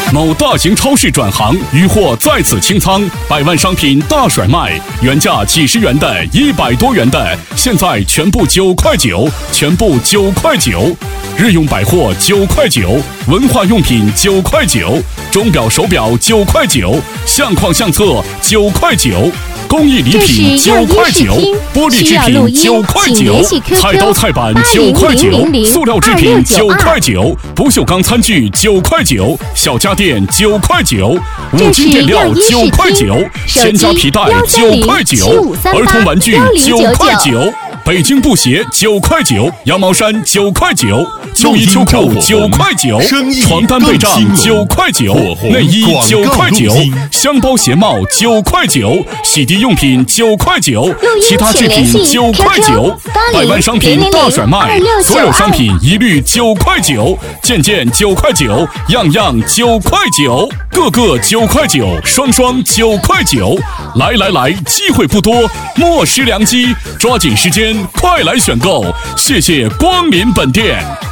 某大型超市转行，余货在此清仓，100万商品大甩卖，原价几十元的、100多元的，现在全部9块9，全部9块9。日用百货9块9，文化用品9块9，钟表手表9块9，相框相册9块9。工艺礼品9块9，玻璃制品9块9，菜刀菜板9块9，塑料制品9块9，不锈钢餐具9块9，小家电9块9，五金垫料9块9，仙家皮带9块9，儿童玩具9块9。北京布鞋9块9，羊毛衫9块9，秋衣秋裤9块9，床单被帐9块9，内衣9块9，箱包鞋帽9块9，洗涤用品9块9，其他制品9块9，100万商品大甩卖，所有商品一律9块9，件件9块9，样样9块9，个个9块9，双双9块9。来，机会不多，莫失良机，抓紧时间，快来选购！谢谢光临本店。